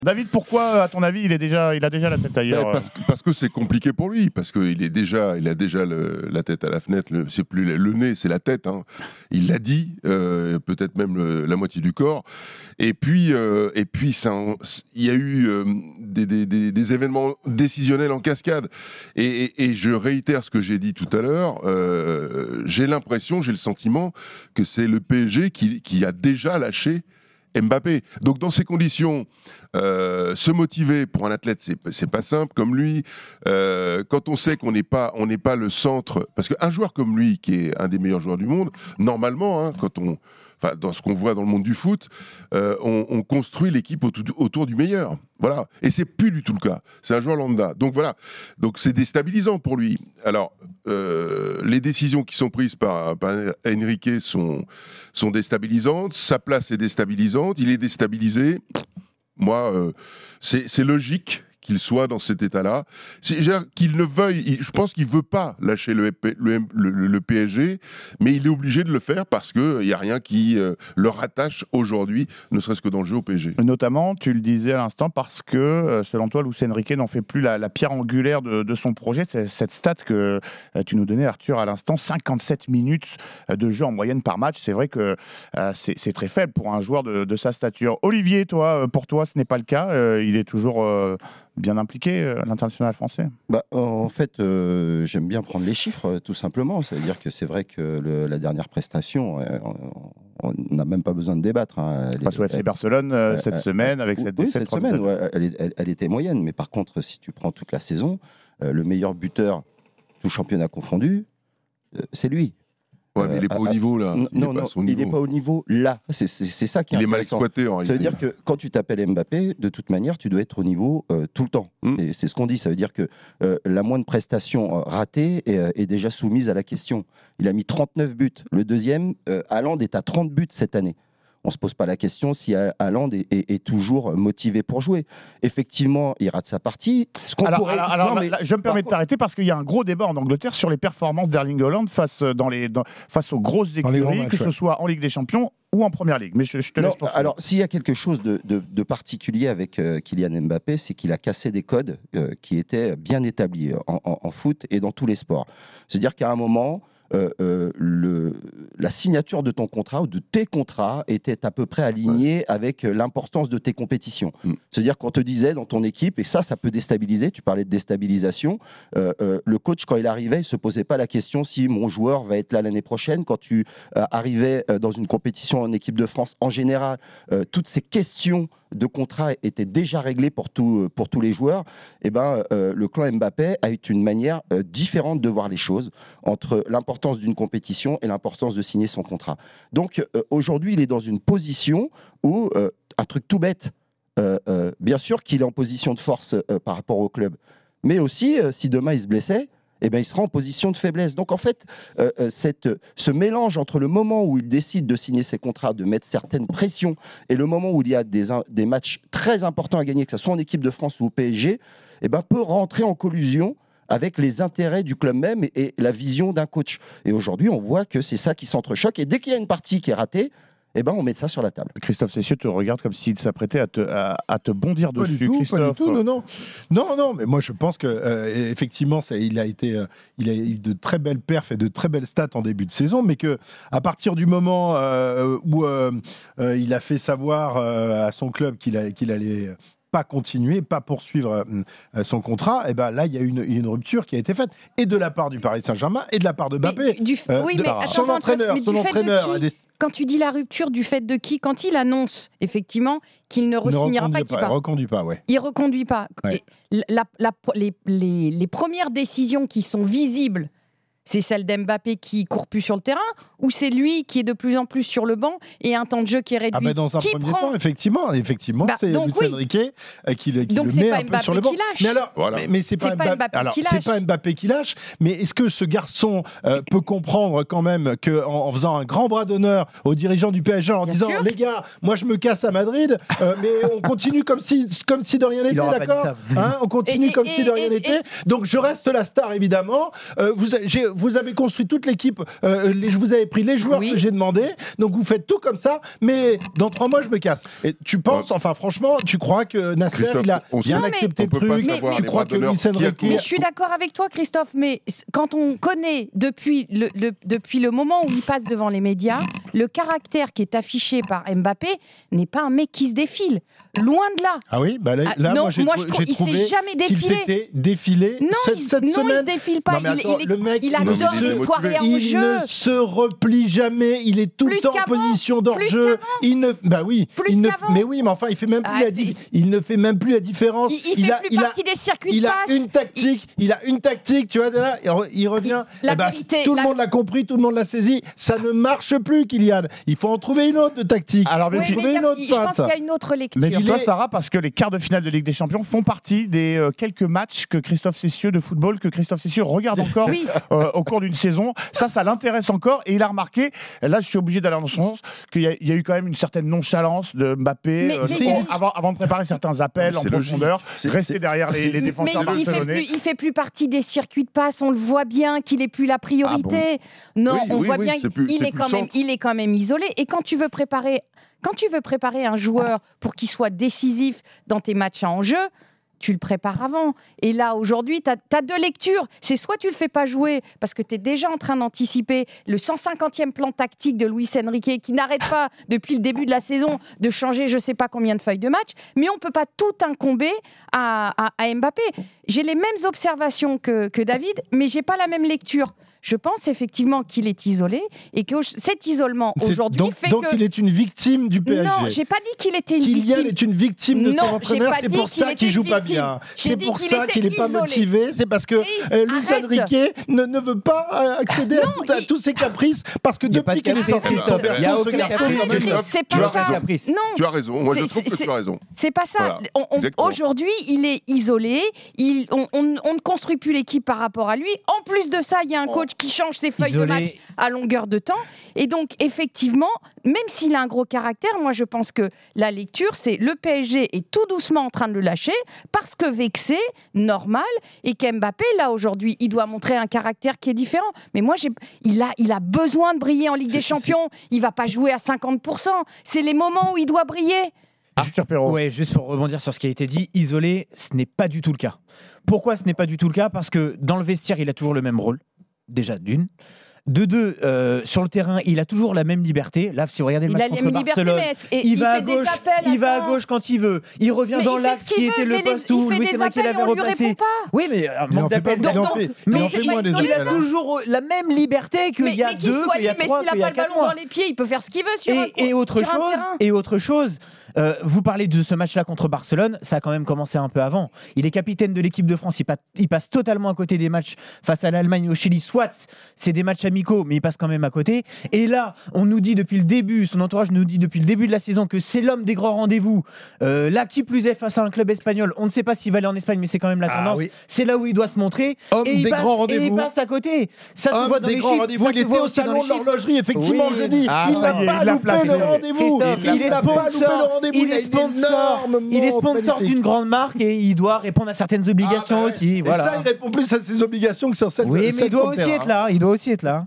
David, pourquoi, à ton avis, il a déjà la tête ailleurs? Parce que c'est compliqué pour lui, parce qu'il a déjà la tête à la fenêtre, c'est plus le nez, c'est la tête. Hein. Il l'a dit, peut-être même la moitié du corps. Et puis il y a eu des événements décisionnels en cascade. Et je réitère ce que j'ai dit tout à l'heure. J'ai le sentiment que c'est le PSG qui a déjà lâché Mbappé. Donc dans ces conditions, se motiver pour un athlète, c'est pas simple comme lui. Quand on sait qu'on n'est pas le centre, parce qu'un joueur comme lui, qui est un des meilleurs joueurs du monde, normalement, hein, dans ce qu'on voit dans le monde du foot, on construit l'équipe autour du meilleur. Voilà. Et c'est plus du tout le cas. C'est un joueur lambda. Donc voilà. Donc c'est déstabilisant pour lui. Alors, les décisions qui sont prises par Enrique sont déstabilisantes. Sa place est déstabilisante. Il est déstabilisé. Moi, c'est logique qu'il soit dans cet état-là. Qu'il ne veuille, je pense qu'il ne veut pas lâcher le PSG, mais il est obligé de le faire parce qu'il n'y a rien qui le rattache aujourd'hui, ne serait-ce que dans le jeu au PSG. Notamment, tu le disais à l'instant, parce que, selon toi, Luis Enrique n'en fait plus la pierre angulaire de son projet. Cette stat que tu nous donnais, Arthur, à l'instant, 57 minutes de jeu en moyenne par match. C'est vrai que c'est très faible pour un joueur de sa stature. Olivier, toi, pour toi, ce n'est pas le cas. Il est toujours bien impliqué à l'international français. En fait, j'aime bien prendre les chiffres, tout simplement. Ça veut dire que c'est vrai que la dernière prestation, on n'a même pas besoin de débattre. Hein. Face au FC Barcelone cette semaine, avec cette défaite. Cette semaine, elle était moyenne. Mais par contre, si tu prends toute la saison, le meilleur buteur, tout championnat confondu, c'est lui. Ouais, mais il n'est pas au niveau là. Non, il n'est pas au niveau là. C'est ça qui est intéressant. Il est mal exploité en réalité. Ça veut dire que quand tu t'appelles Mbappé, de toute manière, tu dois être au niveau tout le temps. Et c'est ce qu'on dit. Ça veut dire que la moindre prestation ratée est déjà soumise à la question. Il a mis 39 buts. Le deuxième, Haaland est à 30 buts cette année. On ne se pose pas la question si Haaland est toujours motivé pour jouer. Effectivement, il rate sa partie. Je me permets de t'arrêter parce qu'il y a un gros débat en Angleterre sur les performances d'Erling Haaland face aux grosses écuries, que ce soit en Ligue des Champions ou en Première Ligue. Mais je te laisse poursuivre. Alors, s'il y a quelque chose de particulier avec Kylian Mbappé, c'est qu'il a cassé des codes qui étaient bien établis en foot et dans tous les sports. C'est-à-dire qu'à un moment, la signature de ton contrat ou de tes contrats était à peu près alignée avec l'importance de tes compétitions. C'est-à-dire qu'on te disait dans ton équipe, et ça peut déstabiliser, tu parlais de déstabilisation, le coach quand il arrivait, il ne se posait pas la question si mon joueur va être là l'année prochaine. Quand tu arrivais dans une compétition en équipe de France, en général, toutes ces questions de contrat étaient déjà réglées pour tous les joueurs. Le clan Mbappé a eu une manière différente de voir les choses entre l'importance d'une compétition et l'importance de signer son contrat. Donc aujourd'hui, il est dans une position où, un truc tout bête, bien sûr qu'il est en position de force par rapport au club, mais aussi, si demain il se blessait, il sera en position de faiblesse. Donc en fait, ce mélange entre le moment où il décide de signer ses contrats, de mettre certaines pressions, et le moment où il y a des matchs très importants à gagner, que ce soit en équipe de France ou au PSG, peut rentrer en collusion avec les intérêts du club même et la vision d'un coach. Et aujourd'hui, on voit que c'est ça qui s'entrechoque. Et dès qu'il y a une partie qui est ratée, on met ça sur la table. Christophe Cessieux te regarde comme s'il s'apprêtait à te bondir pas dessus. Du tout, Christophe. pas du tout, non, mais moi je pense que effectivement, il a eu de très belles perfs et de très belles stats en début de saison, mais que à partir du moment où il a fait savoir à son club qu'il allait pas continuer, pas poursuivre son contrat, là il y a une rupture qui a été faite, et de la part du Paris Saint-Germain et de la part de Mbappé. Son entraîneur Quand tu dis la rupture, du fait de qui? Quand il annonce effectivement qu'il ne re-signera pas, il reconduit pas, ouais. Il reconduit pas. Ouais. Et les premières décisions qui sont visibles, c'est celle d'Mbappé qui court plus sur le terrain, ou c'est lui qui est de plus en plus sur le banc et un temps de jeu qui est réduit? Dans un premier temps, effectivement, c'est Luis Enrique qui le met un peu sur le banc. Mais alors, mais c'est pas Mbappé qui lâche. Mais est-ce que ce garçon peut comprendre quand même qu'en faisant un grand bras d'honneur aux dirigeants du PSG en disant les gars, moi je me casse à Madrid, mais on continue comme si de rien n'était, d'accord, on continue comme si de rien n'était. Donc je reste la star évidemment. vous avez construit toute l'équipe, vous avez pris les joueurs que j'ai demandé, donc vous faites tout comme ça, mais dans 3 mois, je me casse. Et tu penses, enfin franchement, tu crois que Nasser, il a bien accepté le truc, tu crois que Luis Enrique... Mais je suis d'accord avec toi, Christophe, mais quand on connaît depuis le moment où il passe devant les médias, le caractère qui est affiché par Mbappé n'est pas un mec qui se défile. Loin de là. Ah oui, bah là non, j'ai trouvé il s'est jamais défilé. Qu'il s'était défilé cette semaine. Non, il se défile pas. Non, le mec, il adore les soirées en jeu. Il ne se replie jamais. Il est tout le temps en position d'hors-jeu. Bah oui. Mais oui, mais enfin, il fait même plus il ne fait même plus la différence. Il fait plus partie des circuits de passe. Il a une tactique. Tu vois, là, il revient. Tout le monde l'a compris, tout le monde l'a saisi. Ça ne marche plus, Kylian. Il faut en trouver une autre de tactique. Alors, je pense qu'il y a une autre lecture. Toi, Sarah, parce que les quarts de finale de Ligue des Champions font partie des quelques matchs que Christophe Cessieux de football, que Christophe Cessieux regarde encore au cours d'une saison. Ça l'intéresse encore. Et il a remarqué, là je suis obligé d'aller dans son sens, qu'il y a eu quand même une certaine nonchalance de Mbappé avant de préparer certains appels en profondeur, rester derrière les défenseurs barcelonais. Il fait plus partie des circuits de passe. On le voit bien qu'il est plus la priorité. On voit bien qu'il est quand même isolé. Et quand tu veux préparer un joueur pour qu'il soit décisif dans tes matchs à enjeu, tu le prépares avant. Et là, aujourd'hui, tu as 2 lectures. C'est soit tu le fais pas jouer parce que tu es déjà en train d'anticiper le 150e plan tactique de Luis Enrique qui n'arrête pas, depuis le début de la saison, de changer je sais pas combien de feuilles de match. Mais on peut pas tout incomber à Mbappé. J'ai les mêmes observations que David, mais j'ai pas la même lecture. Je pense effectivement qu'il est isolé et que cet isolement aujourd'hui fait donc il est une victime du PSG. Non, j'ai pas dit qu'il était une victime. Kylian est une victime de son entraîneur, c'est pour ça qu'il joue pas bien. C'est pour ça qu'il est pas motivé, c'est parce que Luis Enrique ne veut pas accéder à tous ses caprices parce que depuis qu'il est sorti il y a aucun caprice. C'est pas ça. Non. Tu as raison. Moi je trouve que tu as raison. C'est pas ça. Aujourd'hui, il est isolé, on ne construit plus l'équipe par rapport à lui. En plus de ça, il y a un coach qui change ses feuilles de match à longueur de temps. Et donc, effectivement, même s'il a un gros caractère, moi, je pense que la lecture, c'est le PSG est tout doucement en train de le lâcher parce que vexé, normal, et qu'Mbappé, là, aujourd'hui, il doit montrer un caractère qui est différent. Mais moi, il a besoin de briller en Ligue des Champions. Il va pas jouer à 50%. C'est les moments où il doit briller. Arthur Perrault. Ouais, juste pour rebondir sur ce qui a été dit, isolé, ce n'est pas du tout le cas. Pourquoi ce n'est pas du tout le cas ? Parce que dans le vestiaire, il a toujours le même rôle. Déjà d'une. De 2, sur le terrain, il a toujours la même liberté. Là, si vous regardez le match contre Barcelone, il va à gauche quand il veut. Il revient dans l'axe qui était le poste où Luis Enrique l'avait replacé. Oui, mais manque d'appel. Mais il a toujours la même liberté qu'il y a 2, qu'il y a 3, qu'il y a 4 mois. Mais s'il n'a pas le ballon dans les pieds, il peut faire ce qu'il veut sur un terrain. Et autre chose, vous parlez de ce match-là contre Barcelone, ça a quand même commencé un peu avant. Il est capitaine de l'équipe de France, il passe totalement à côté des matchs face à l'Allemagne et au Chili. Soit c'est des matchs amicaux, mais il passe quand même à côté. Et là, on nous dit depuis le début, son entourage nous dit depuis le début de la saison que c'est l'homme des grands rendez-vous. Là, qui plus est face à un club espagnol, on ne sait pas s'il va aller en Espagne, mais c'est quand même la tendance. Oui. C'est là où il doit se montrer. Et il passe à côté. Ça se voit dans les chiffres. Il était au salon de l'horlogerie, effectivement, jeudi. Il n'a pas loupé le rendez-vous. Il est sponsor d'une grande marque et il doit répondre à certaines obligations aussi. Et ça, il répond plus à ses obligations que sur celles mais il doit aussi être là.